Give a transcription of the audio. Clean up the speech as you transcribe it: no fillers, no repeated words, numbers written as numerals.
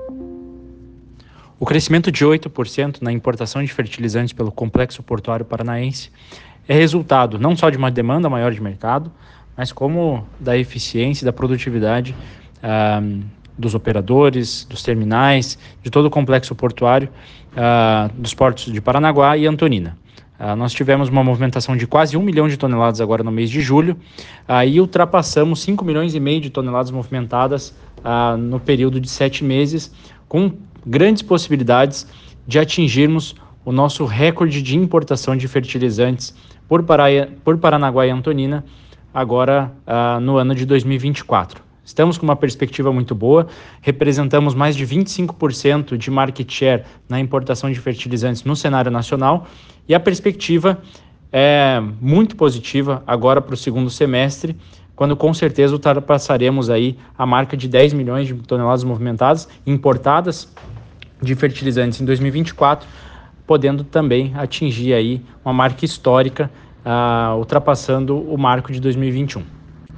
O crescimento de 8% na importação de fertilizantes pelo complexo portuário paranaense é resultado não só de uma demanda maior de mercado, mas como da eficiência e da produtividade dos operadores, dos terminais, de todo o complexo portuário dos portos de Paranaguá e Antonina. Nós tivemos uma movimentação de quase 1 milhão de toneladas agora no mês de julho e ultrapassamos 5 milhões e meio de toneladas movimentadas no período de 7 meses, com grandes possibilidades de atingirmos o nosso recorde de importação de fertilizantes por Paranaguá e Antonina agora no ano de 2024. Estamos com uma perspectiva muito boa, representamos mais de 25% de market share na importação de fertilizantes no cenário nacional e a perspectiva é muito positiva agora para o segundo semestre, quando com certeza ultrapassaremos aí a marca de 10 milhões de toneladas movimentadas, importadas de fertilizantes em 2024, podendo também atingir aí uma marca histórica, ultrapassando o marco de 2021.